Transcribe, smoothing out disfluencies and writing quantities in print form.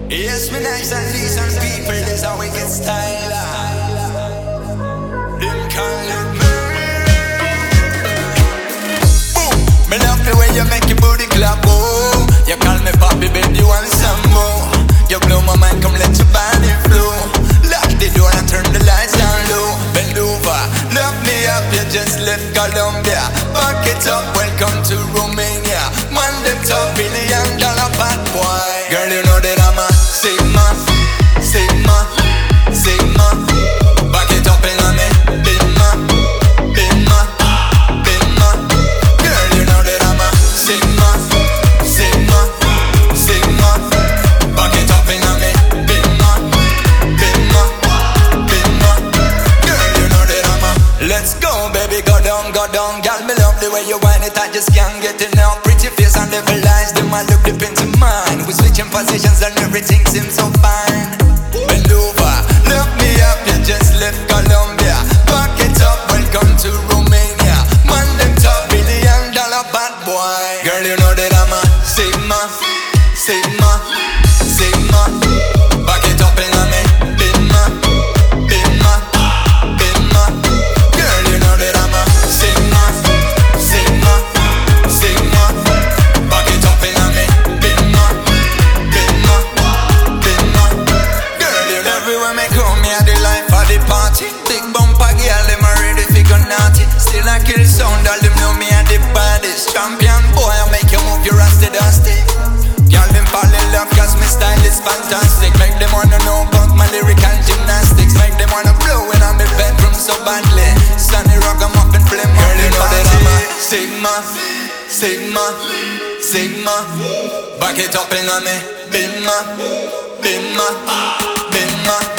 Yes, me nice and decent people, that's how we get style. Them call it boom. Me love the way you make your booty clap, boom. You call me papi, baby, you want some more. You blow my mind, come let your body flow. Lock the door and turn the lights down low. Bend over, lock me up, you just left Colombia. Back it up, welcome to Romania. Man, them top $1 billion bad boy. Girl, you know that I'm a Sigma, Sigma, Sigma. Back it up and on me, Bimma, Bimma, Bimma. Girl, you know that I'm a Sigma, Sigma, Sigma. Back it up and on me, Bimma, Bimma, Bimma. Girl, you know that I'm a. Let's go, baby, go down, go down. Girl, me love the way you whine it, I just can't get enough. Pretty face and level eyes, them I look deep into mine. We switching positions and everything seems so fine. Bend over, look me up, you just left Colombia. Back it up, welcome to Romania. Man, them top $1 billion bad boy. Girl, you know that I'm a Sigma, Sigma, Sigma. Back it up and on me, Bimma, Bimma, Bimma. Girl, you know that I'm a Sigma, Sigma, Sigma. Back it up and on me, Bimma, Bimma, Bimma. Girl, you everywhere me come, me a the life of the party. Big bumper girl, them a ready fi go naughty. Still I kill sound, all them know me a the baddest. Champion boy, I make you move your rusty dusty. Girl, them fall in love cause my style is fantastic. Make them wanna know about my lyrical gymnastics. Make them wanna blow in on the bedroom so badly. Sunny rock, I'm up and flame. Girl, you know that I'm a Sigma, Sigma, Sigma. Back it up and on me, Bimma, Bimma, Bimma.